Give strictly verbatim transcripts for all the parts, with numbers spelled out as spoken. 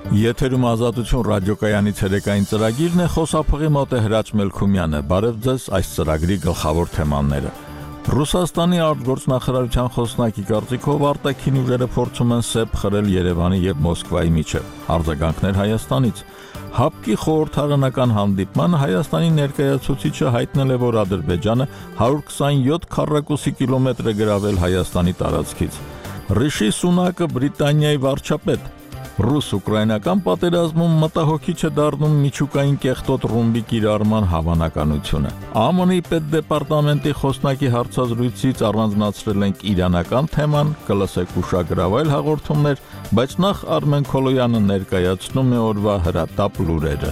Եթերում ազատություն ռադիոկայանի ցերեկային ծրագիրն է, խոսափողի մոտ է Հրաչ Մելքումյանը։ Բարև ձեզ, այս ծրագրի գլխավոր թեմաները։ Ռուսաստանի արտգործնախարարության խոսնակի կարծիքով արտաքին ուժերը փորձում են սեպ խրել Երևանի եւ Մոսկվայի միջև։ Արձագանքներ Հայաստանից։ ՀԱՊԿ-ի խորհրդարանական հանդիպմանը Հայաստանի ներկայացուցիչը հայտնել է, որ Ադրբեջանը հարյուր քսանյոթ քառակուսի կիլոմետր է գրավել Հայաստանի տարածքից։ Ռիշի Սունակը Բրիտանիայի վարչապետ։ Ռուս-ուկրաինական պատերազմում մտահոգիչ է դառնում միջուկային կեղտոտ ռումբի կիրառման հավանականությունը։ ԱՄՆ-ի պետդեպարտամենտի խոսնակի հարցազրույցից առանձնացրել ենք իրանական թեման, կլսեք ուշագրավել հաղորդումներ, բայց նախ Արմեն Քոլոյանը ներկայացնում է օրվա հրատապ լուրերը։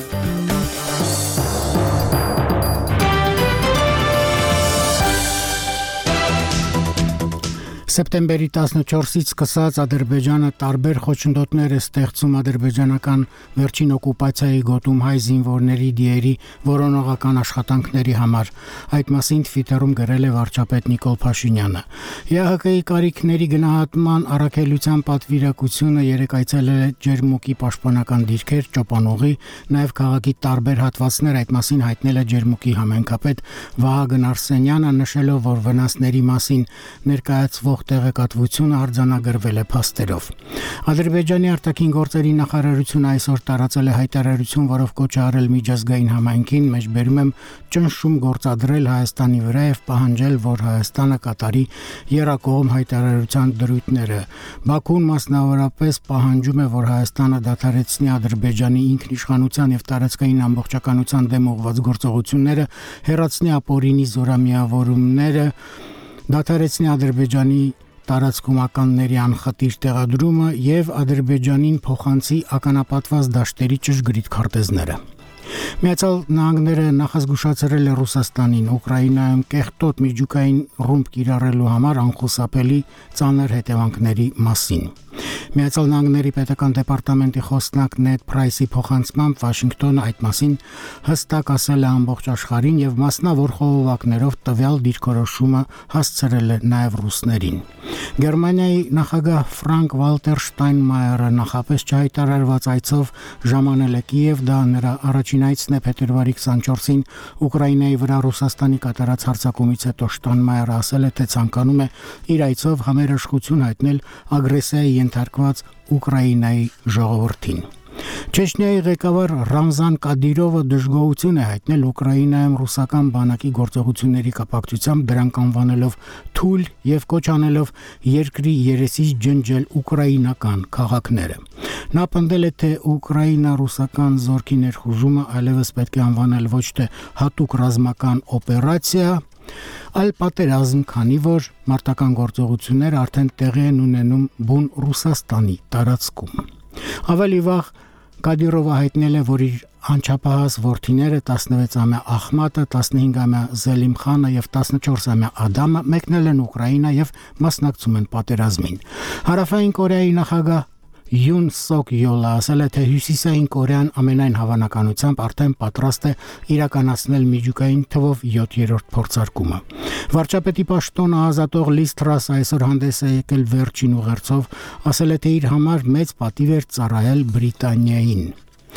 Սեպտեմբերի տասնչորսից սկսած Ադրբեջանը տարբեր խոչընդոտներ է ստեղծում ադրբեջանական վերջին օկուպացիայի գոտում հայ զինվորների դիերի որոնողական աշխատանքների համար։ Այդ մասին Թվիտերում գրել է վարչապետ Նիկոլ Փաշինյանը։ ԵԱՀԿ-ի կարիքների գնահատման առաքելության պատվիրակությունը երեկ այցելել է Ջերմուկի պաշտպանական դիրքեր, Ճոպանուղի, նաև քաղաքի տարբեր հատվածներ, այդ մասին հայտնել է Ջերմուկի համայնքապետ Վահագն Արսենյանը, նշելով, որ վնասների մասին ներկայացվող տեղեկատվությունը արձանագրվել է փաստերով։ Ադրբեջանի արտաքին գործերի նախարարությունը այսօր տարածել է հայտարարություն, որով կոչ է արել միջազգային համայնքին, մեջբերում եմ ճնշում գործադրել Հայաստանի վրա եւ պահանջել, որ Հայաստանը կատարի եռակողմ հայտարարության դրույթները։ Բաքուն մասնավորապես պահանջում է, որ Հայաստանը դադարեցնի Ադրբեջանի ինքնիշխանության եւ տարածքային ամբողջականության դեմ ուղղված գործողությունները, հեռացնի ապօրինի զորամիավորումները, դադարեցնի Ադրբեջանի տարածքումականների անխտիր տեղադրումը եւ Ադրբեջանին փոխանցի ականապատված դաշտերի ճշգրիտ քարտեզները։ Միացյալ Նահանգները նախազգուշացրել է Ռուսաստանին Ուկրաինայում կեղտոտ միջուկային ռումբ կիրառելու համար անխուսափելի ծանր հետևանքների մասին։ Միացյալ Նահանգների պետական դեպարտամենտի խոսնակ Նեդ Փրայսի փոխանցմամբ Վաշինգտոնը այդ մասին հստակ ասել է ամբողջ աշխարհին եւ մասնավոր խողովակներով տվյալ դիրքորոշումը հասցրել է նաեւ ռուսներին։ Գերմանիայի նախագահ Ֆրանկ Վալտեր Շտայնմայերը նախապես չհայտարարված այցով ժամանել է Կիև, դա նրա առաջին այցն է փետրվարի քսանչորսին Ուկրաինայի վրա Ռուսաստանի կատարած հարձակումից հետո Շտայնմայերը ասել է, թե ցանկանում է իր այցով համերաշխություն հայտնել ագրեսիայի ենթարկված Ուկրաինայի ժողովրդին։ Չեչնիայի ղեկավար Ռամզան Կադիրովը դժգոհություն է հայտնել Ուկրաինայում ռուսական բանակի գործողությունների կապակցությամբ, դրանք անվանելով թույլ եւ կոչ անելով երկրի երեսից ջնջել ուկրաինական քաղաքները։ Նա պնդել է, թե Ուկրաինա-ռուսական զորքի ներխուժումը այլևս պետք է անվանել ոչ թե հատուկ ռազմական օպերացիա, այլ պատերազմ, քանի որ մարտական գործողությունները արդեն տեղի են ունենում բուն Ռուսաստանի տարածքում։ Ավելի վաղ Կադիրովը հայտնել է, որ իր անչափահաս որդիները տասնվեցամյա Ախմատը, տասնհինգամյա Զելիմխանը եւ տասնչորսամյա Ադամը մեկնել են Ուկրաինա եւ մասնակցում են պատերազմին։ Հարավային Կորեայի նախագահ Յուն Սոկ Յոլը ասել է, թե Հյուսիսային Կորեան ամենայն հավանականությամբ արդեն պատրաստ է իրականացնել միջուկային թվով յոթերորդ փորձարկումը։ Վարչապետի պաշտոնը ազատող Լիզ Թրասը այսօր հանդես է եկել վերջին ուղերձով, ասել է, թե իր համար մեծ պատիվ էր ծառայել Բրիտանիային։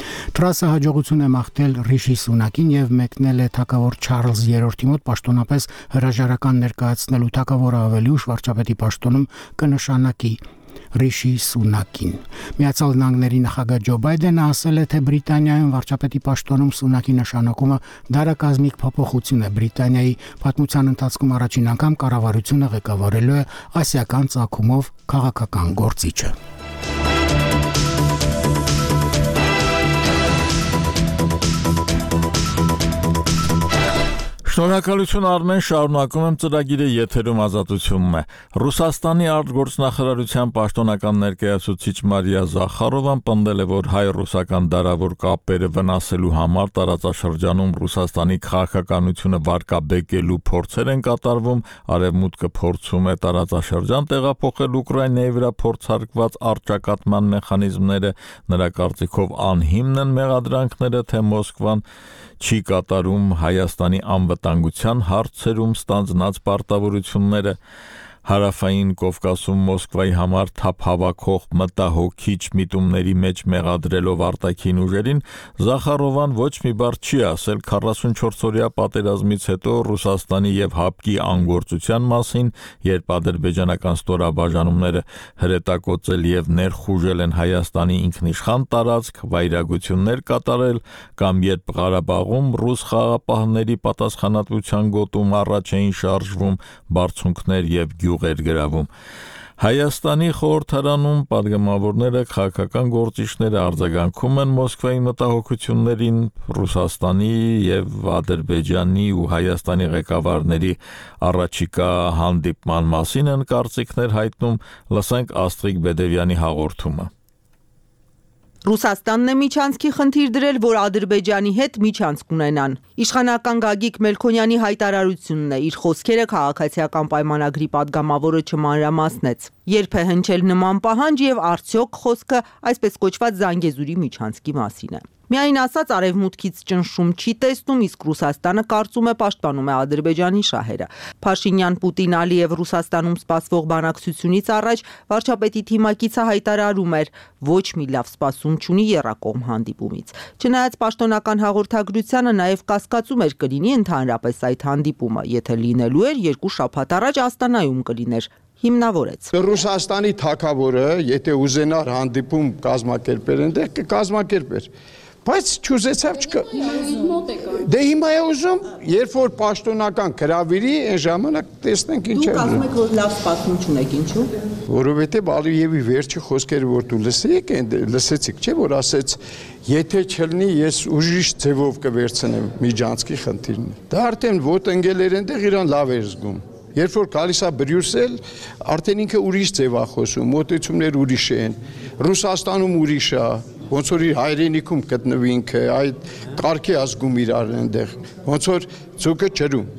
Թրասը հաջողություն է մաղթել Ռիշի Սունակին եւ մեկնել է թագավոր Չարլզ երրորդի մոտ պաշտոնապես հրաժարական ներկայացնելու թագավորը ավելի ուշ վարչապետի պաշտոնում կնշանակի Ռիշի Սունակին։ Միացյալ Նահանգների նախագահ Ջո Բայդենը ասել է, թե Բրիտանիայում վարչապետի պաշտոնում Սունակի նշանակումը դարակազմիկ փոփոխություն է։ Բրիտանիայի պատմության ընթացքում առաջին անգամ կառավարությունը ղեկավարելու է ասիական ծագումով քաղաքական գործիչը։ Շնորհակալություն Արմեն, շարունակում եմ ծրագիրը, եթերում ազատությունն է։ Ռուսաստանի արտգործնախարարության պաշտոնական ներկայացուցիչ Մարիա Զախարովան պնդել է, որ հայ-ռուսական դարավոր կապերը վնասելու համար տարածաշրջանում Ռուսաստանի քաղաքականությունը վարկաբեկելու փորձեր են կատարվում, Արևմուտքը փորձում է տարածաշրջան տեղափոխել Ուկրաինայի վրա փորձարկված առճակատման մեխանիզմները, նրա կարծիքով անհիմն են մեղադրանքները, թե Մոսկվան չի կատարում Հայաստանի անվտանգության հարցերում ստանձնած պարտավորությունները։ Հարավային Կովկասում Մոսկվայի համար թափ հավաքող մտահոգիչ միտումների մեջ մեղադրելով արտաքին ուժերին, Զախարովան ոչ մի բառ չի ասել քառասունչորս-օրյա պատերազմից հետո Ռուսաստանի եւ ՀԱՊԿ-ի անգործության մասին, երբ ադրբեջանական ստորաբաժանումները հրետակոծել եւ ներխուժել են Հայաստանի ինքնիշխան տարածք, վայրագություններ կատարել, կամ երբ Ղարաբաղում ռուս խաղապահների պատասխանատվության գոտում առաջ էին շարժվում բարձունքներ եւ գյուղեր գրավում։ Հայաստանի խորհրդարանում падգամավորները քաղաքական գործիչները արձագանքում են Մոսկվայի մտահոգություններին, Ռուսաստանի եւ Ադրբեջանի ու Հայաստանի ղեկավարների առաջիկա հանդիպման մասին են կարծիքներ հայտնում, լսենք Աստղիկ Բեդևյանի հաղորդումը։ Ռուսաստանն է միջանցքի խնդիր դրել, որ Ադրբեջանի հետ միջանցք ունենան։ Իշխանական Գագիկ Մելքոնյանի հայտարարությունն է, իր խոսքերը քաղաքացիական պայմանագրի падգամավորը չմանրամասնեց։ Երբ է հնչել նման պահանջ եւ արդյոք խոսքը այսպես կոչված Զանգեզուրի միջանցքի մասին է։ Միայն ասած արևմուտքից ճնշում չի տեսնում, իսկ Ռուսաստանը կարծում է պաշտպանում է Ադրբեջանի շահերը։ Փաշինյան-Պուտին Ալիև Ռուսաստանում սպասվող բանակցությունից առաջ վարչապետի թիմակիցը հայտարարում էր, ոչ մի լավ սպասում չունի եռակողմ հանդիպումից։ Չնայած պաշտոնական հաղորդագրությանը նաև կասկածում էր կլինի ընդհանրապես այդ հանդիպումը, եթե լինելու էր երկու շաբաթ առաջ Աստանայում կլիներ։ Հիմնավորեց։ Ռուսաստանի թագավորը, եթե ուզենար հանդիպում կազմակերպել այնտեղ, կկազմակերպեր։ Բայց չուզեցավ չկա։ Դե հիմա է ուզում, երբ որ պաշտոնական գրավիրի, այն ժամանակ տեսնենք ինչ է։ Դուք ասում եք, որ լավ սպասում չունեք, ինչու՞։ Որովհետև Ալիևի վերջի խոսքերը, որ դու լսեիք, լսեցիք, չէ՞ որ ասեց, եթե չլինի, ես ուժիշ ձևով կվերցնեմ միջանցքի խնդիրն։ Դա արդեն ոտ ընկել էր այնտեղ, իրան լավ էր զգում։ Երբ որ գալիս է Բրյուսել, արդեն ինքը ուրիշ ձև է խոսում, մոտեցումներ ուրիշ են, Ռուսաստանում ուրիշ է, ոնց որ իր հայրենիքում գտնվի ինքը, այդ կարգի ազգում իրար այնտեղ, ոնց որ ցուկը ջրում։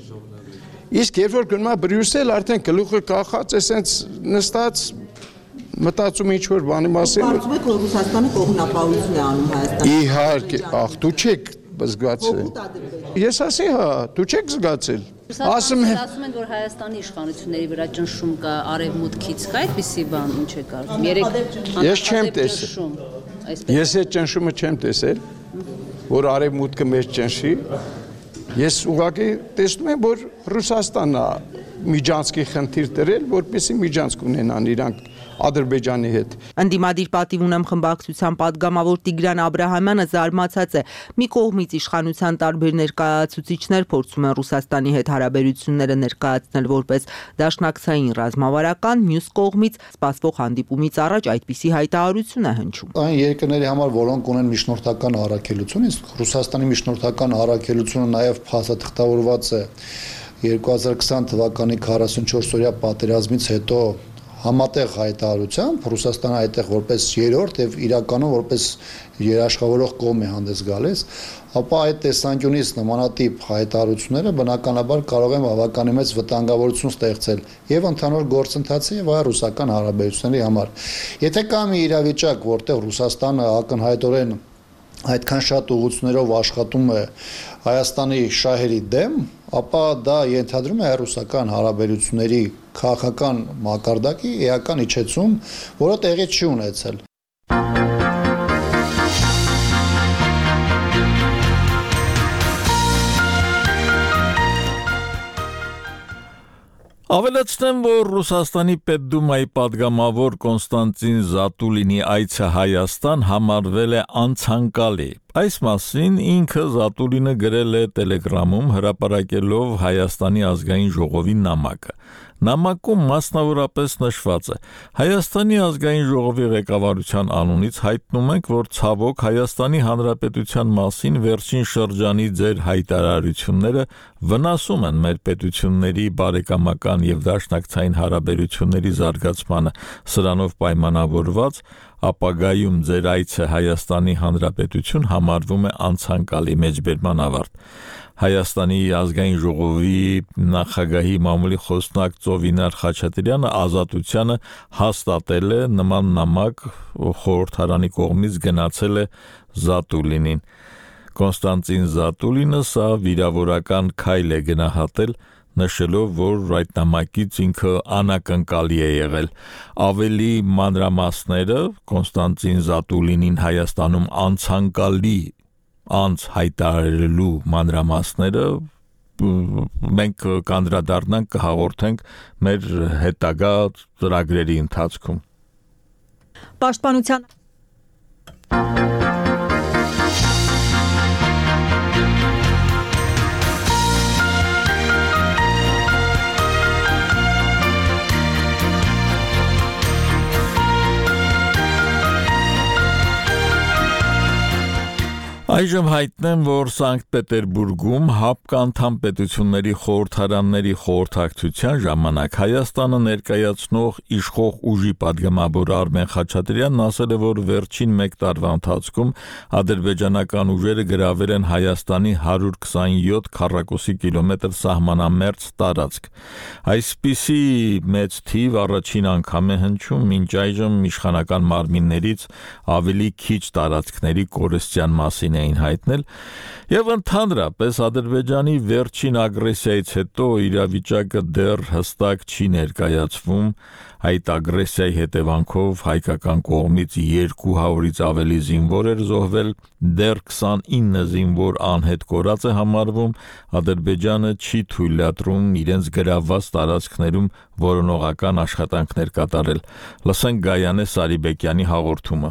Իսկ երբ որ գնում է Բրյուսել, արդեն գլուխը կախած է, սենց նստած մտածում ինչ որ բանի մասին։ Կարծում եք, որ Ռուսաստանը կողմնապահություն է անում Հայաստանի։ Իհարկե, ախ, դու չեք զգացել։ Ես ասի, հա, դու չեք զգացել։ Ասում են, ասում են, որ Հայաստանի իշխանությունների վրա ճնշում կա արևմուտքից, կա այդպիսի բան, ինչ է կարծում։ Ես չեմ տեսել։ Ես այդ ճնշումը չեմ տեսել, որ արևմուտքը մեզ ճնշի։ Ես ուղղակի տեսնում եմ, որ Ռուսաստանն է միջանցքի խնդիր դրել, որպեսզի միջանցք ունենան իրանք Ադրբեջանի հետ։ Ընդդիմադիր պատիվ ունեմ խմբակցության падգամավոր Տիգրան Աբրահամյանը զարմացած է։ Մի կողմից իշխանության տարբեր ներկայացուցիչներ փորձում են Ռուսաստանի հետ հարաբերությունները ներկայացնել որպես դաշնակցային ռազմավարական, մյուս կողմից սպասվող հանդիպումից առաջ այդպիսի հայտարարություն է հնչում։ Այն երկրների համար, որոնք ունեն միջնորդական առաքելություն, իսկ Ռուսաստանի միջնորդական առաքելությունը նաև փաստաթղթավորված է երկու հազար կսան թվականի քառասունչորս-օրյա պատերազմից հետո համատեղ հայտարարությամբ Ռուսաստանը այդտեղ որպես երրորդ եւ իրականում որպես երաշխավորող կողմ է հանդես գալիս, ապա այդ տեսանկյունից նմանատիպ հայտարարությունները բնականաբար կարող են բավականին մեծ վտանգավորություն ստեղծել եւ ընդհանուր գործընթացի եւ հայ-ռուսական հարաբերությունների համար։ Եթե կա մի իրավիճակ, որտեղ Ռուսաստանը ակնհայտորեն այդքան շատ ուղղություններով աշխատում է Հայաստանի շահերի դեմ, ապա դա ենթադրում է հայ-ռուսական հարաբերությունների քաղաքական մակարդակի էական իջեցում, որը տեղի չի ունեցել։ Ավելացնեմ, որ Ռուսաստանի Պետդումայի падգամավոր Կոնստանտին Զատուլինի այցը Հայաստան համարվել է անցանկալի։ Այս մասին ինքը Զատուլինը գրել է Տելեգրամում, հրապարակելով Հայաստանի ազգային ժողովի նամակը։ Նամակում մասնավորապես նշված է. Հայաստանի ազգային ժողովի ղեկավարության անունից հայտնում ենք, որ ցավոք Հայաստանի Հանրապետության մասին վերջին շրջանի ձեր հայտարարությունները վնասում են մեր պետությունների բարեկամական եւ դաշնակցային հարաբերությունների զարգացմանը, սրանով պայմանավորված ապագայում ձեր այցը Հայաստանի Հանրապետություն համարվում է անցանկալի մեջբերման ավարտ։ Հայաստանի ազգային ժողովի նախագահի մամուլի խոսնակ Ծովինար Խաչատրյանը Ազատությանը հաստատել է նման նամակ խորհրդարանի կողմից գնացել է Զատուլինին։ Կոնստանտին Զատուլինը սա վիրավորական քայլ է գնահատել, նշելով, որ այդ նամակից ինքը անակնկալի է եղել։ Ավելի մանրամասները Կոնստանտին Զատուլինին Հայաստանում անցանկալի անց հայտարարելու մանրամասները մենք կանդրադառնանք, կհաղորդենք մեր հետագա ծրագրերի ընթացքում։ Պաշտպանության Այժմ հայտնեմ, որ Սանկտ Պետերբուրգում հապկանդամ պետությունների խորհրդարանների խորհրդակցության ժամանակ Հայաստանը ներկայացնող իշխող ուժի պատգամավոր Արմեն Խաչատրյանն ասել է, որ վերջին մեկ տարվա ընթացքում ադրբեջանական ուժերը գրավել են Հայաստանի հարյուր քսանյոթ քառակուսի կիլոմետր սահմանամերձ տարածք։ Այսպիսի մեծ թիվ առաջին անգամ է հնչում, մինչ այժմ իշխանական մարմիններից ավելի քիչ տարածքների կորստյան մասին էին հայտնել, եւ ընդհանրապես Ադրբեջանի վերջին ագրեսիայից հետո իրավիճակը դեռ հստակ չի ներկայացվում։ Այդ ագրեսիայի հետևանքով հայկական կողմից երկու հարյուրից ավելի զինվոր էր զոհվել, դեռ քսանինը զինվոր անհետ կորած է համարվում, Ադրբեջանը չի թույլատրում իրենց գրավված տարածքներում որոնողական աշխատանքներ կատարել։ Լսենք Գայանե Սարիբեկյանի հաղորդումը։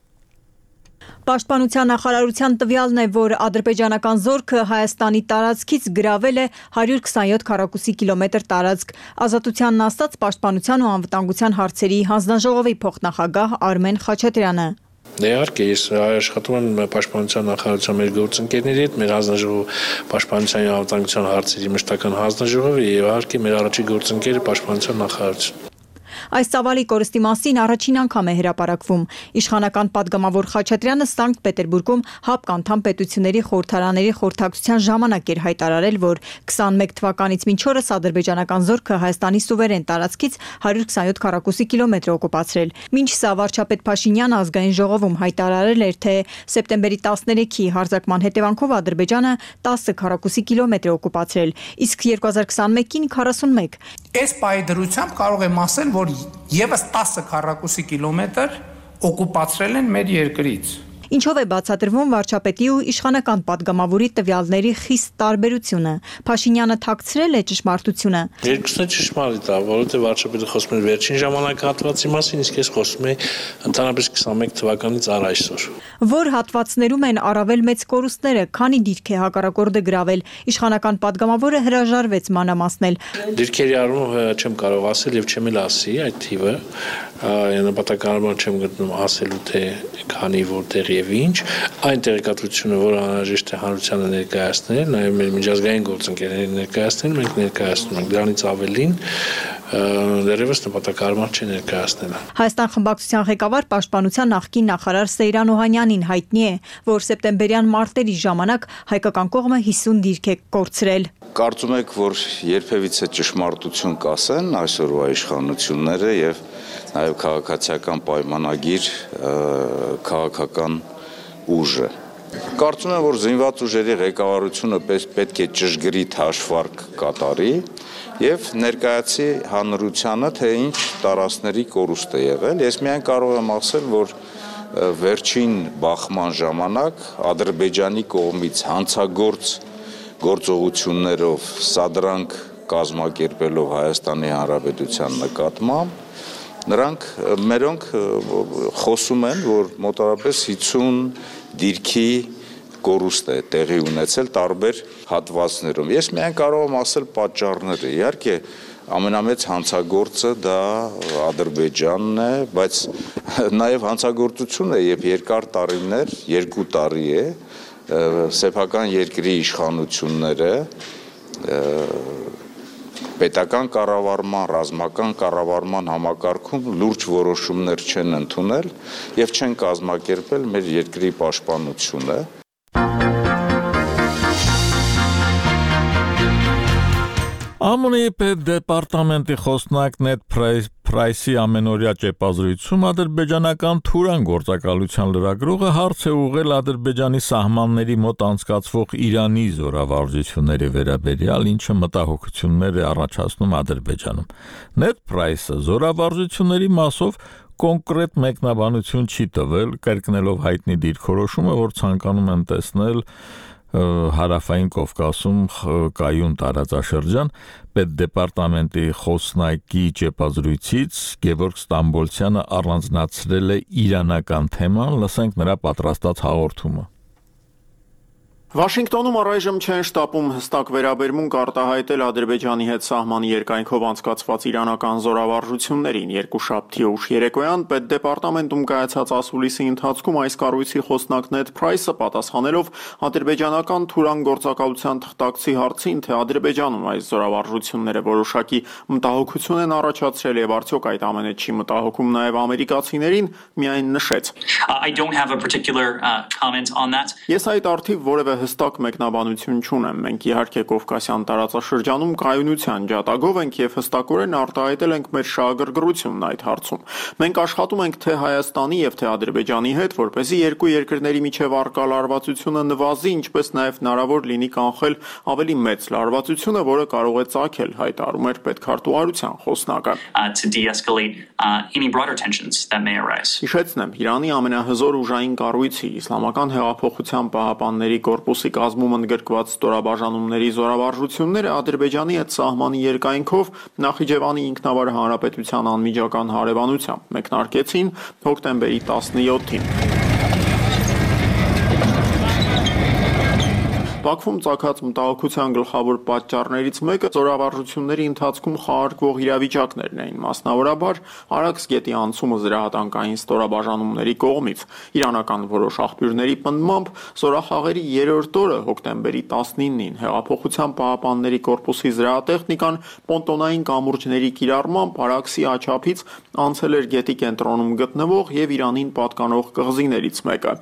Պաշտպանության նախարարության տվյալն է, որ ադրբեջանական զորքը Հայաստանի տարածքից գրավել է հարյուր քսանյոթ քառակուսի կիլոմետր տարածք։ Ազատությանն ասաց Պաշտպանության ու անվտանգության հարցերի հանձնաժողովի փոխնախագահ Արմեն Խաչատրյանը։ Իհարկե, ես աշխատում եմ Պաշտպանության նախարարության մեր գործընկերների հետ, մեր հանձնաժողով Պաշտպանության ու անվտանգության հարցերի մշտական հանձնաժողովը եւ իհարկե մեր առաջին գործընկերը Պաշտպանության նախարարությունը։ Այս ծավալի կորստի մասին առաջին անգամ է հրապարակվում։ Իշխանական պատգամավոր Խաչատրյանը Սանկտ Պետերբուրգում հապկանդամ պետությունների խորհրդարանների խորհրդակցության ժամանակ էր հայտարարել, որ քսանմեկ թվականից մինչ օրս ադրբեջանական զորքը Հայաստանի սուվերեն տարածքից հարյուր քսանյոթ քառակուսի կիլոմետր օկուպացրել։ Մինչ սա վարչապետ Փաշինյանը ազգային ժողովում հայտարարել էր, թե սեպտեմբերի տասներեքի հարձակման հետևանքով Ադրբեջանը տասը քառակուսի կիլոմետր օկուպացրել, իսկ երկու հազար քսանմեկին քառասունմեկ։ Այս պայդրությամբ կարող եմ ասել, որ եւս տասը քառակուսի կիլոմետր օկուպացրել են մեր երկրից։ Ինչով է բացատրվում վարչապետի ու իշխանական պատգամավորի տվյալների խիստ տարբերությունը։ Փաշինյանը թաքցրել է ճշմարտությունը։ Երկուսն էլ ճշմարիտ է, որովհետեւ վարչապետը խոսում է վերջին ժամանակահատվածի մասին, իսկ ես խոսում եմ ընդհանրապես քսանմեկ թվականից առ այսօր։ Որ հատվածներում են առավել մեծ կորուստները, քանի դիրք է հակառակորդը գրավել, իշխանական պատգամավորը հրաժարվեց մանրամասնել։ Դիրքերի առումով չեմ կարող ասել եւ չեմ էլ ասի այդ թիվը, նպատակարարման չեմ գտնում ասելու թե քանի որտեղ եւ ինչ, այն տեղեկատվությունը, որ անհրաժեշտ է հանրությանը ներկայացնել, նաեւ մեր միջազգային գործընկերներին ներկայացնել, մենք ներկայացնում ենք դրանից ավելին դեռևս նպատակարարման չի ներկայացնել։ Հայաստան խմբակցության ղեկավար Պաշտպանության նախկին նախարար Սեյրան Օհանյանին հայտնի է, որ սեպտեմբերյան մարտերի ժամանակ հայկական կողմը հիսուն դիրք է կորցրել։ Կարծում եք, որ երբևիցե ճշմարտություն կասեն այսօրվա իշխանությունները եւ նաեւ քաղաքացիական պայմանագիր քաղաքական ուժը։ Կարծում եմ, որ զինված ուժերի ղեկավարությունը պետք է ճշգրիտ հաշվարկ կատարի եւ ներկայացի հանրությանը, թե ինչ տարածքների կորուստ է եղել։ Ես միայն կարող եմ ասել, որ վերջին բախման ժամանակ Ադրբեջանի կողմից հանցագործ գործողություններով սադրանք կազմակերպելով Հայաստանի Հանրապետության նկատմամբ նրանք մերոնք խոսում են, որ մոտավորապես հիսուն դիրքի կորուստ է տեղի ունեցել տարբեր հատվածներում։ Ես միայն կարող եմ ասել պատճառները։ Իհարկե ամենամեծ հանցագործը դա Ադրբեջանն է, բայց նաև հանցագործությունը եւ երկար տարիներ, երկու տարի է սեփական երկրի իշխանությունները պետական կառավարման, ռազմական կառավարման համակարգում լուրջ որոշումներ չեն ընդունել եւ չեն կազմակերպել մեր երկրի պաշտպանությունը։ Ամոնի պետդեպարտամենտի խոսնակ Նեդ Price-ի ամենօրյա ճեպազրույցում ադրբեջանական Թուրան գործակալության լրագրողը հարց է ուղղել Ադրբեջանի սահմանների մոտ անցկացվող Իրանի զորավարժությունների վերաբերյալ, ինչը մտահոգություններ է առաջացնում Ադրբեջանում։ Ned Price-ը զորավարժությունների մասով կոնկրետ մեկնաբանություն չի տվել, կրկնելով հայտնի դիրքորոշումը, որ ցանկանում են տեսնել Հարավային Կովկասում կայուն տարածաշրջան, պետդեպարտամենտի խոսնակի ճեպազրույցից Գևորգ Ստամբոլցյանը առանձնացրել է իրանական թեման, լսենք նրա պատրաստած հաղորդումը։ Վաշինգտոնում առայժմ չեն շտապում հստակ վերաբերմունք արտահայտել Ադրբեջանի հետ սահմանի երկայնքով անցկացված իրանական զորավարժություններին։ Երկուշաբթի ուշ երեկոյան պետդեպարտամենտում կայացած ասուլիսի ընթացքում այս կառույցի խոսնակ Ned Price-ը պատասխանելով ադրբեջանական Թուրան գործակալության թղթակցի հարցին, թե Ադրբեջանում այս զորավարժությունները որոշակի մտահոգություն են առաջացրել եւ արդյոք այդ ամենը չի մտահոգում նաեւ ամերիկացիներին, միայն նշեց. I don't have a particular uh, comment on that. Ես այդ արդիվ որևէ հստակ մեկնաբանություն չունեմ։ Մենք իհարկե Կովկասյան տարածաշրջանում կայունության ջատագով ենք եւ հստակորեն արտահայտել ենք մեր շահագրգռությունն այդ հարցում։ Մենք աշխատում ենք թե Հայաստանի եւ թե Ադրբեջանի հետ, որպեսզի երկու երկրների միջև առկա լարվածությունը նվազի, ինչպես նաեւ հնարավոր լինի կանխել ավելի մեծ լարվածությունը, որը կարող է ծագել, հայտարարում էր պետքարտուղարության խոսնակը։ To de-escalate uh, any broader tensions that may arise. Հիշեցնեմ, Իրանի ամենահզոր ուժային կառույցի Իսլամական հեղափոխության պահապանների կորպուսի կազմում ընդգրկված ստորաբաժանումների զորավարժությունները Ադրբեջանի հետ սահմանի երկայնքով Նախիջևանի ինքնավար հանրապետության անմիջական հարևանությամբ մեկնարկեցին հոկտեմբերի տասնյոթին։ Բաքվում ծագած մտահոգության գլխավոր պատճառներից մեկը զորավարժությունների ընթացքում խաղարկվող իրավիճակներն էին, մասնավորաբար Արաքս գետի անցումը զրահատանկային ստորաբաժանումների կողմից։ Իրանական որոշ աղբյուրների պնդմամբ զորախաղերի երրորդ օրը հոկտեմբերի տասնինին հեղափոխության պահապանների կորպուսի զրահատեխնիկան պոնտոնային կամուրջների կիրառմամբ Արաքսի աջափից անցել էր գետի կենտրոնում գտնվող եւ Իրանին պատկանող կղզիներից մեկը։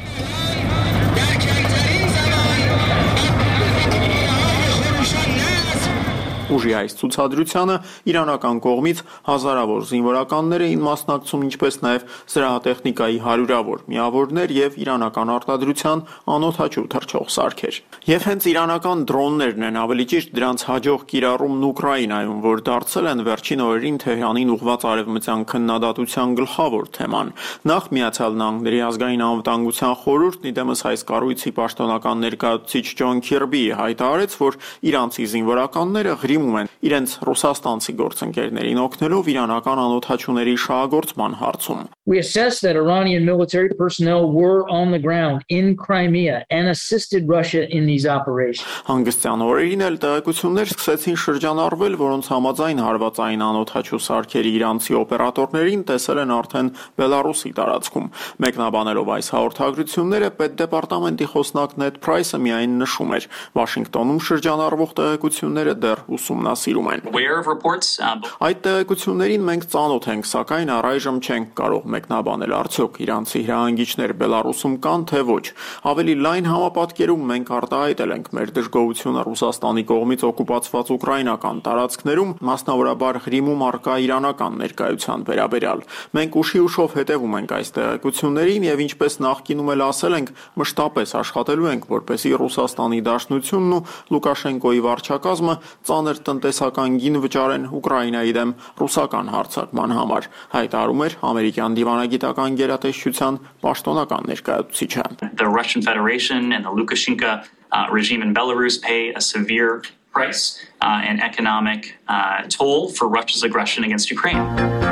Ուժի այս ցուցադրությանը իրանական կողմից հազարավոր զինվորականներ էին մասնակցում, ինչպես նաև զրահատեխնիկայի հարյուրավոր միավորներ եւ իրանական արտադրության անօդաչու թռչող սարքեր։ Եվ հենց իրանական դրոններն են, ավելի ճիշտ դրանց հաջող կիրառումն Ուկրաինայում, որ դարձել են վերջին օրերին Թեհրանին ուղղված արևմտյան քննադատության գլխավոր թեման։ Նախ Միացյալ Նահանգների ազգային անվտանգության խորհուրդն իդեմս այս կառույցի պաշտոնական ներկայացուցիչ Ջոն Քիրբի հայտարարեց, որ իրանցի զինվորականները ղրիմում են իրենց ռուսաստանցի գործընկերներին օգնելով իրանական անօդաչուների շահագործման հարցում։ We assessed that Iranian military personnel were on the ground in Crimea and assisted Russia in these operations. Հանգստյան օրերին էլ տեղեկություններ սկսեցին շրջանառվել, որոնց համաձայն հարվածային անօդաչու սարքերի իրանցի օպերատորներին տեսել են արդեն Բելարուսի տարածքում։ Մեկնաբանելով այս հաղորդագրությունները, պետդեպարտամենտի խոսնակ Ned Price-ը միայն նշում էր. Վաշինգտոնում շրջանառվող տեղեկությունները դեռ ուսումնասիրում են։ Այդ տեղեկություններին մենք ծանոթ ենք, սակայն առայժմ չենք կարող մեկնաբանել արդյոք իրանցի հրահանգիչներ Բելարուսում կան թե ոչ։ Ավելի լայն համապատկերում մենք արտահայտել ենք մեր դժգոհությունը Ռուսաստանի կողմից օկուպացված ուկրաինական տարածքներում, մասնավորաբար Ղրիմում առկա իրանական ներկայության վերաբերյալ։ Մենք ուշի ուշով հետևում ենք այս տեղեկություններին եւ ինչպես նախկինում էլ ասել ենք, մշտապես աշխատելու ենք, որպեսզի Ռուսաստանի Դաշնությունն ու Լուկաշենկոյի վարչակազմը ծանր տնտեսական գին վճարեն Ուկրաինայի դեմ ռուսական հարձակման համար, հայտարարում էր ամերիկյան դիվանագիտական գերատեսչության պաշտոնական ներկայացուցիչը։ The Russian Federation and the Lukashenko uh, regime in Belarus pay a severe price uh, and economic uh, toll for Russia's aggression against Ukraine.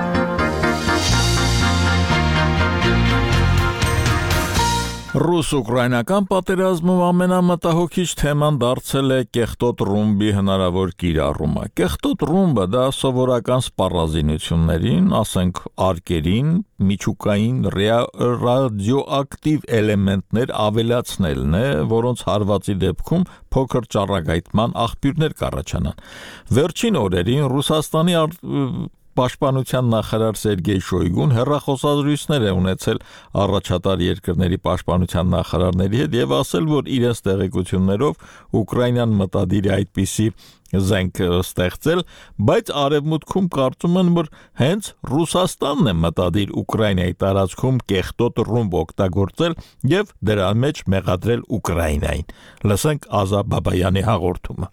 Ռուս-ուկրաինական պատերազմում ամենամտահոգիչ թեման դարձել է կեղտոտ ռումբի հնարավոր կիրառումը։ Կեղտոտ ռումբը դա սովորական սպառազինություններին, ասենք արկերին, միջուկային ռադիոակտիվ էլեմենտներ ավելացնելն է, որոնց հարվածի դեպքում փոքր ճառագայթման աղբյուրներ կառաջանան։ Վերջին օրերին Ռուսաստանի Պաշտպանության նախարար Սերգեյ Շոյգուն հեռախոսազրույցներ է ունեցել առաջատար երկրների պաշտպանության նախարարների հետ եւ ասել, որ իրենց տեղեկություններով Ուկրաինան մտադիր է այդպիսի զենք ստեղծել, բայց արևմուտքում կարծում են, որ հենց Ռուսաստանն է մտադիր Ուկրաինայի տարածքում կեղտոտ ռումբ օգտագործել եւ դրա մեջ մեղադրել Ուկրաինային։ Լսենք Ազա Բաբայանի հաղորդումը։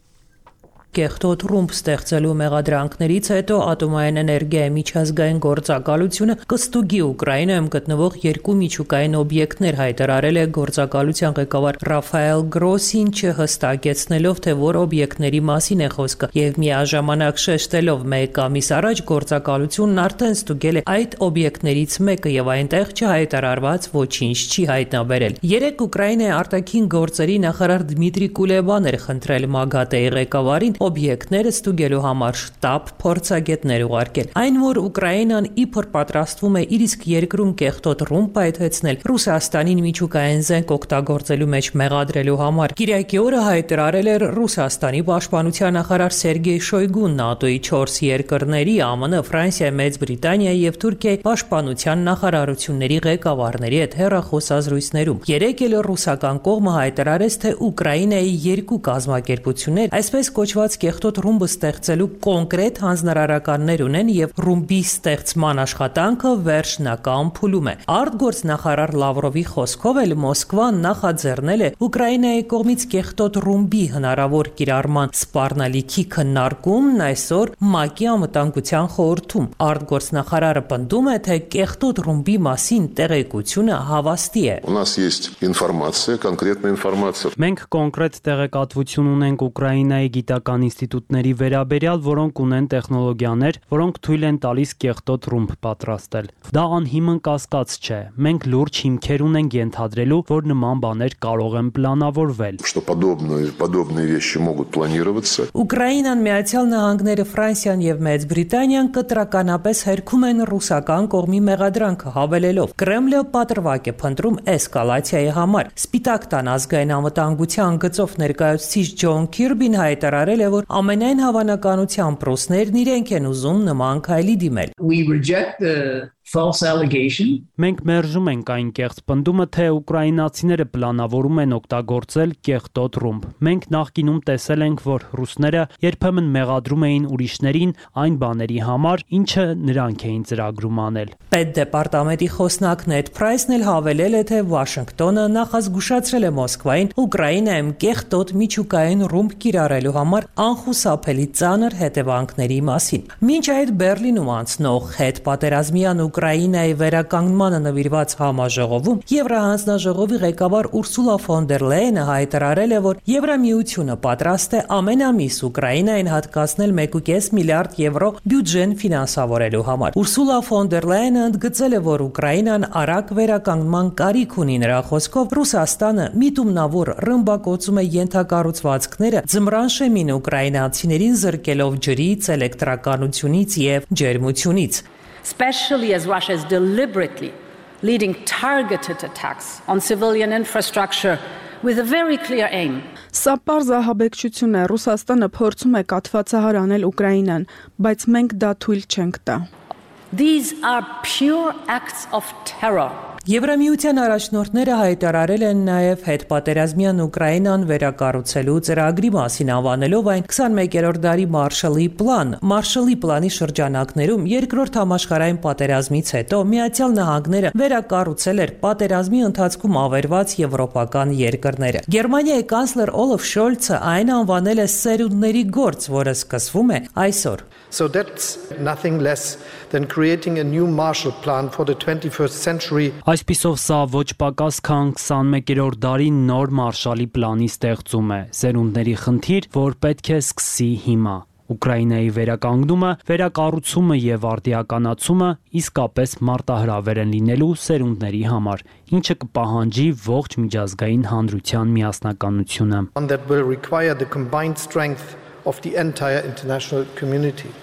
Կեղտոտ ռումբ ստեղծելու մեղադրանքներից հետո ատոմային էներգիայի միջազգային գործակալությունը կստուգի Ուկրաինայում գտնվող երկու միջուկային օբյեկտներ, հայտարարել է գործակալության ղեկավար Ռաֆայել Գրոսին, չհստակեցնելով, թե որ օբյեկտների մասին է խոսքը, եւ միաժամանակ շեշտելով մեկ ամիս առաջ գործակալությունն արդեն ստուգել է այդ օբյեկտներից մեկը եւ այնտեղ չհայտարարված ոչինչ չի հայտնաբերել։ Երեք Ուկրաինայի արտաքին գործերի նախարար Դմիտրի Կուլեբան էր խնդրել ՄԱԳԱՏԷ-ի ղեկավարին օբյեկտները ստուգելու համար շտաբ փորձագետներ ուղարկել։ Այն, որ Ուկրաինան իբր պատրաստվում է իր իսկ երկրում կեղտոտ ռումբ պայթեցնել Ռուսաստանին միջուկային զենք օգտագործելու մեջ մեղադրելու համար, Կիրակի օրը հայտարարել էր Ռուսաստանի պաշտպանության նախարար Սերգեյ Շոյգուն ՆԱՏՕ-ի չորս երկրների ԱՄՆ, Ֆրանսիա, Մեծ Բրիտանիայի եւ Թուրքիայի պաշտպանության նախարարությունների ղեկավարների հետ հեռախոսազրույցներում։ Երեկ էլ ռուսական կողմը հայտարարեց, թե Ուկրաինայի երկու կազմակերպություններ, այսպես կոչված կեղտոտ ռումբը ստեղծելու կոնկրետ հանձնարարականներ ունեն եւ ռումբի ստեղծման աշխատանքը վերջնական փուլում է։ Արտգործնախարար Լավրովի խոսքով էլ Մոսկվան նախաձեռնել է Ուկրաինայի կողմից կեղտոտ ռումբի հնարավոր կիրառման սպառնալիքի քննարկումն այսօր ՄԱԿ-ի անվտանգության խորհրդում։ Արտգործնախարարը պնդում է, թե կեղտոտ ռումբի մասին տեղեկությունը հավաստի է։ У нас есть информация, конкретная информация. Մենք կոնկրետ տեղեկատվություն ունենք Ուկրաինայի գիտական ինստիտուտների վերաբերյալ, որոնք ունեն տեխնոլոգիաներ, որոնք թույլ են տալիս կեղտոտ ռումբ պատրաստել։ Դա անհիմն կասկած չէ։ Մենք լուրջ հիմքեր ունենք ենթադրելու, որ նման բաներ կարող են պլանավորվել։ Что подобные подобные вещи могут планироваться. Ուկրաինան, Միացյալ Նահանգները, Ֆրանսիան եւ Մեծ Բրիտանիան կտրականապես հերքում են ռուսական կողմի մեղադրանքը, հավելելով. Կրեմլը պատրվակ է փնտրում էսկալացիայի համար։ Սպիտակ տան ազգային անվտանգության գծով ներկայացուցիչ Ջոն Քիրբին հայտարարել է, որ ամենայն հավանականությամբ ռուսներն իրենք են ուզում նման քայլի դիմել։ We reject the false allegation. Մենք մերժում ենք այն կեղծ պնդումը, թե ուկրաինացիները պլանավորում են օգտագործել կեղտոտ ռումբ։ Մենք նախկինում տեսել ենք, որ ռուսները երբեմն մեղադրում էին ուրիշներին այն բաների համար, ինչը նրանք էին ծրագրում անել։ Պետդեպարտամենտի խոսնակ Նեդ Պրայսն էլ հավելել է, թե Վաշինգտոնը նախազգուշացրել է Մոսկվային Ուկրաինայում կեղտոտ միջուկային ռումբ կիրառելու համար անխուսափելի ծանր հետևանքների մասին։ Մինչ այդ Բերլինում անցնող հետպատերազմյան Ուկրաինայի վերականգնմանը նվիրված համաժողովում Եվրահանձնաժողովի ղեկավար Ուրսուլա ֆոն դեր Լեյենը հայտարարել է, որ Եվրամիությունը պատրաստ է ամեն ամիս Ուկրաինային հատկացնել մեկ կόμμα պենս միլիարդ եվրո բյուջեն ֆինանսավորելու համար։ Ուրսուլա ֆոն դեր Լեյենը ընդգծել է, որ Ուկրաինան արագ վերականգնման կարիք ունի։ Նրա խոսքով Ռուսաստանը միտումնավոր ռմբակոծում է ենթակառուցվածքները ձմռան շեմին ուկրաինացիներին զրկելով ջրից, էլեկտրականությունից եւ ջերմությունից։ Especially as Russia is deliberately leading targeted attacks on civilian infrastructure with a very clear aim. Սա պարզ ահաբեկչություն է, Ռուսաստանը փորձում է կաթվածահար անել Ուկրաինան, բայց մենք դա թույլ չենք տա։ These are pure acts of terror. Եվրամիության առաջնորդները հայտարարել են նաև հետպատերազմյան Ուկրաինան վերակառուցելու ծրագրի մասին, անվանելով այն քսանմեկերորդ դարի Մարշալի պլան։ Մարշալի պլանի շրջանակներում երկրորդ համաշխարհային պատերազմից հետո Միացյալ Նահանգները վերակառուցել էր պատերազմի ընթացքում ավերված եվրոպական երկրները։ Գերմանիայի կանցլեր Օլաֆ Շոլցը այն անվանել է սերունդների գործ, որը սկսվում է այսօր։ So that's nothing less than creating a new Marshall Plan for the twenty-first century. Այսպիսով սա ոչ պակաս քան քսանմեկերորդ դարի նոր Մարշալի պլանի ստեղծում է, սերունդների խնդիր, որ պետք է սկսի հիմա։ Ուկրաինայի վերականգնումը, վերակառուցումը եւ արդիականացումը իսկապես մարտահրավեր են լինելու սերունդների համար, ինչը կպահանջի ողջ միջազգային հանրության միասնականությունը։ One that will require the combined strength of the entire international community.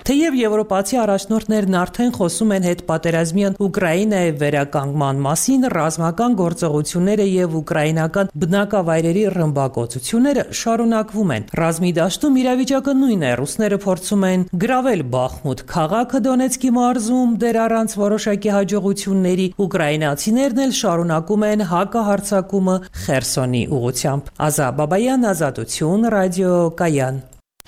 Թեև եվրոպացի առաջնորդներն արդեն խոսում են հետպատերազմյան Ուկրաինայի վերականգնման մասին, ռազմական գործողությունները եւ ուկրաինական բնակավայրերի ռմբակոծությունները շարունակվում են։ Ռազմի դաշտում իրավիճակը նույնն է։ Ռուսները փորձում են գրավել Բախմուտ քաղաքը Դոնեցկի մարզում դեռ առանց որոշակի հաջողությունների, ուկրաինացիներն էլ շարունակում են հակահարձակումը Խերսոնի ուղղությամբ։ Ազա Բաբայան, Ազատություն, ռադիո Կայան։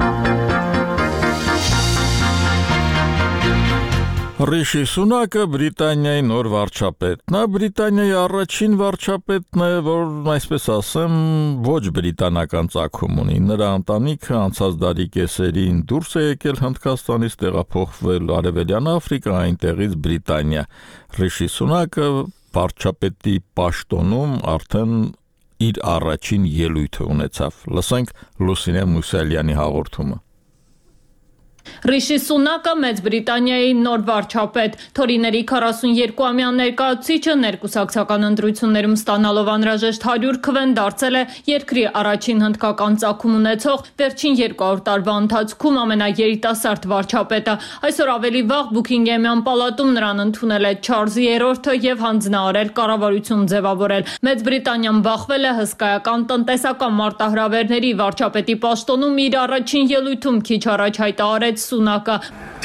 Ռիշի Սունակը Բրիտանիայի նոր վարչապետն է, Բրիտանիայի առաջին վարչապետն է, որ, այսպես ասեմ, ոչ բրիտանական ծագում ունի։ Նրա ընտանիքը անցած դարի կեսերին դուրս է եկել Հնդկաստանից, տեղափոխվել Արևելյան Աֆրիկա, այնտեղից Բրիտանիա։ Ռիշի Սունակը վարչապետի պաշտոնում արդեն իր առաջին ելույթը ունեցավ։ Լսենք Լուսինե Մուսալյանի հաղորդումը։ Ռիշի Սունակը Մեծ Բրիտանիայի նոր վարչապետ, Թորիների քառասունյոթ-ամյա ներկայացուցիչը ներկուսակցական ընտրություններում ստանալով անհրաժեշտ հարյուր քվեն դարձել է երկրի առաջին հնդկական ծագում ունեցող վերջին երկու տարվա ընթացքում ամենաերիտասարդ վարչապետը։ Այսօր ավելի վաղ Բուքինգհեմյան պալատում նրան ընդունել է Չարլզի երրորդը եւ հանձնարարել կառավարություն ձևավորել։ Մեծ Բրիտանիան բախվել է հսկայական տնտեսական մարտահրավերների, վարչապետի պաշտոնում իր առաջին ելույթում քիչ առաջ հայտարարեց Սունակը։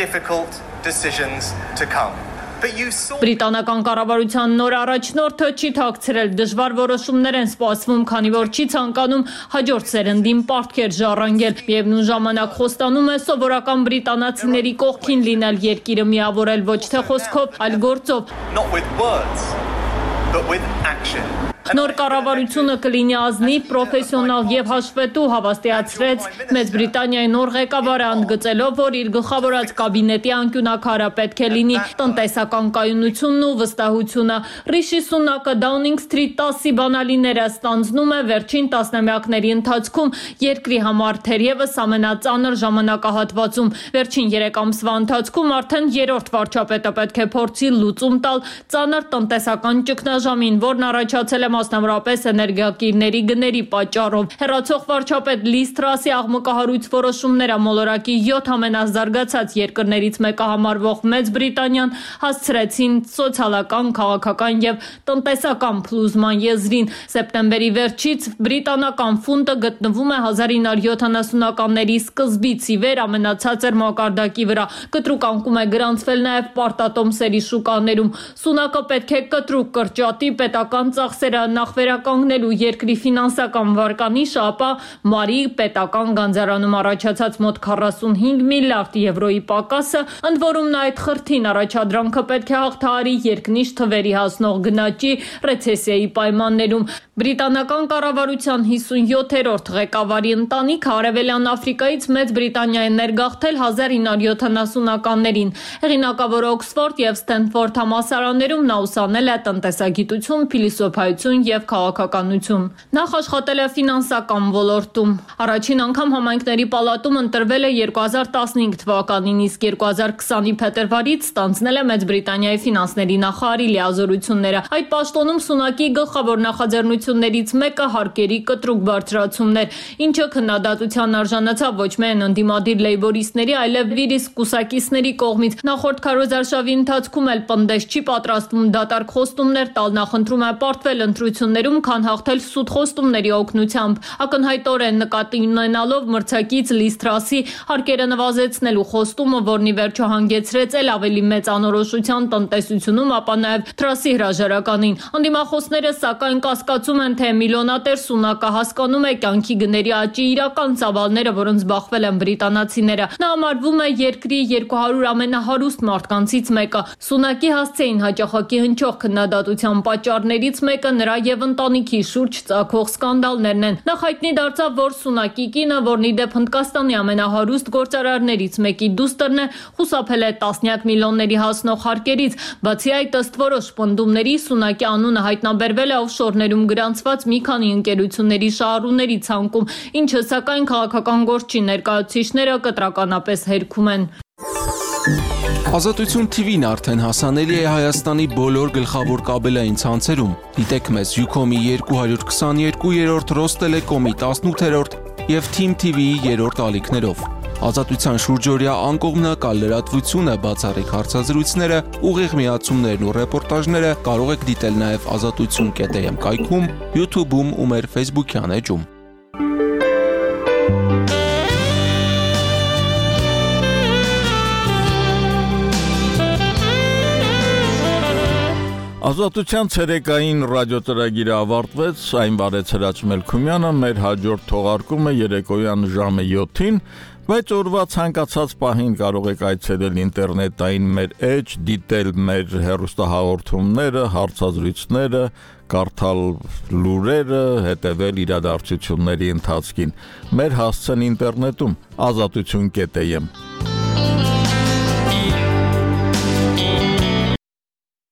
Բրիտանական կառավարության նոր առաջնորդը չի թաքցրել, դժվար որոշումներ են սպասվում, քանի որ չի ցանկանում հաջորդ սերնդին պարտքեր ժառանգել։ Միևնույն ժամանակ խոստանում է սովորական բրիտանացիների կողքին լինել, երկիրը միավորել ոչ թե խոսքով, այլ գործով։ Նոր կառավարությունը կլինի ազնիվ, պրոֆեսիոնալ եւ հաշվետու, հավաստիացրեց Մեծ Բրիտանիայի նոր ղեկավարը, ընդգծելով, որ իր գլխավորած կաբինետի անկյունակարը պետք է լինի տնտեսական կայունությունն ու վստահությունը։ Ռիշի Սունակը Դաունինգ Սթրիթ տասի բանալիները ստանձնում է վերջին տասնամյակների ընթացքում երկրի համար թերևս ամենածանր ժամանակահատվածում։ Վերջին երեք ամսվա ընթացքում արդեն երրորդ վարչապետը պետք է փորձի լուծում տալ ծանր տնտեսական ճգնաժամին, որն առաջացել է մասնավորապես էներգակիրների գների պատճառով։ Հեռացող վարչապետ Լիզ Թրասի աղմկահարույց որոշումները մոլորակի յոթ ամենազարգացած երկրներից մեկը համարվող Մեծ Բրիտանիան հասցրեցին սոցիալական, քաղաքական եւ տնտեսական փլուզման եզրին։ Սեպտեմբերի վերջից բրիտանական ֆունտը գտնվում է հազար ինը հարյուր յոթանասունականների սկզբից ի վեր ամենացածր մակարդակի վրա։ Կտրուկ անկում է գրանցվել նաեւ պարտատոմսերի շուկաներում։ Սունակը պետք է կտրուկ կրճատի պետական ծախսերը նախ վերականգնելու երկրի ֆինանսական վարկանիշը, ապա Մարի պետական գանձարանում առաջացած մոտ քառասունհինգ միլիարդ եվրոյի պակասը, ընդ որում նա այդ խրթին առաջադրանքը պետք է հաղթահարի երկնիշ թվերի հասնող գնաճի ռեցեսիայի պայմաններում։ Բրիտանական կառավարության հիսունյոթերորդ ղեկավարի ընտանիքը Արևելյան Աֆրիկայից Մեծ Բրիտանիայի ներգաղթել հազար ինը հարյուր յոթանասունականներին։ Հեղինակավոր Օքսֆորդ եւ Ստենֆորդ համալսարաններում նա ուսանել է տնտեսագիտություն, փիլիսոփայություն եւ քաղաքականություն։ Նախ աշխատել է ֆինանսական ոլորտում։ Առաջին անգամ համայնքների պալատում ընտրվել է երկու հազար տասնհինգ թվականին, իսկ երկու հազար քսանի փետրվարից ստանձնել է Մեծ Բրիտանիայի ֆինանսների նախարարի լիազորությունները։ Այդ պաշտոնում Սունակի գլխավոր նախաձեռնություններից մեկը հարկերի կտրուկ բարձրացումներ, ինչը քննադատության արժանացավ ոչ միայն ընդդիմադիր լեյբորիստների, այլև վիրիս կուսակիցների կողմից։ Նախորդ քարոզարշավի ընթացքում էլ պնդես չի պատրաստվում դատարկ խոստումներ տալ, նախընտրում է պարտվել ընտրություններում, քան հաղթել սուտ խոստումների օգնությամբ։ Ակնհայտորեն նկատի ունենալով մրցակից Լիզ Թրասի հարկերը նվազեցնելու խոստումը, որն ի վերջո հանգեցրեց էլ ավելի մեծ անորոշության տնտեսությունում, ապա նաև Թրասի հրաժարականին։ Անդիմախոսները սակայն կասկածում են, թե միլիոնատեր Սունակը հասկանում է կյանքի գների աճի իրական ծավալները, որոնց բախվել են բրիտանացիները։ Նա համարվում է երկրի երկու հարյուր ամենահարուստ մարդկանցից մեկը։ Սունակի հասցեին հաճախակի հնչող քննադատության պատճառներից մեկը նրա եւ ընտանիքի շուրջ ծագող սկանդալներն են։ Նախ հայտնի դարձավ, որ Սունակի կինը, որն ի դեպ Հնդկաստանի ամենահարուստ գործարարներից մեկի դուստրն է, խուսափել է տասնյակ միլիոնների հասնող հարկերից։ Բացի այդ, ըստ որոշ պնդումների, Սունակի անունը հայտնաբերվել է օֆշորներում գրանցված մի քանի ընկերությունների շահառուների ցանկում, ինչը սակայն քաղաքական գործի ներկայացուցիչները կտրականապես հերքում են։ Ազատություն թիվին արդեն հասանելի է Հայաստանի բոլոր գլխավոր կաբելային ցանցերում։ Դիտեք մեզ Յուքոմի երկու հարյուր քսաներկու երրորդ, Ռոստելեկոմի տասնութերորդ եւ Թիմ թի վիի երրորդ ալիքներով։ Ազատության շուրջօրյա անկողմնակալ լրատվությունը, բացառիկ հարցազրույցները, ուղիղ միացումներն ու ռեպորտաժները կարող եք դիտել նաև ազատություն կետ է էմ կայքում, YouTube-ում ու մեր Facebook-յան էջում։ Ազատության ցերեկային ռադիոծրագիրը ավարտվեց, այն վարեց Հրաչ Մելքումյանը, մեր հաջորդ թողարկումը երեկոյան ժամը յոթին, բայց օրվա ցանկացած պահին կարող եք այցելել ինտերնետային մեր էջ, դիտել մեր հեռուստահաղորդումները, հարցազրույցները, կարդալ լուրերը, հետևել իրադարձությունների ընթացքին։ Մեր հասցեն ինտերնետում ազատություն կետ է էմ